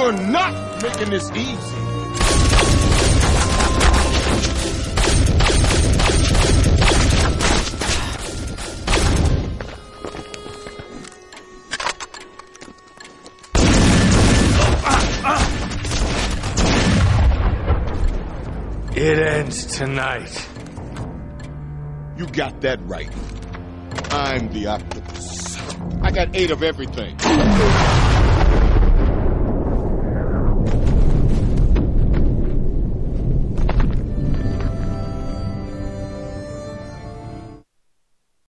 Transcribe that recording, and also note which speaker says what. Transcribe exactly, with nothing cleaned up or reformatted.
Speaker 1: You're not making this easy.
Speaker 2: It ends tonight.
Speaker 1: You got that right. I'm the octopus. I got eight of everything.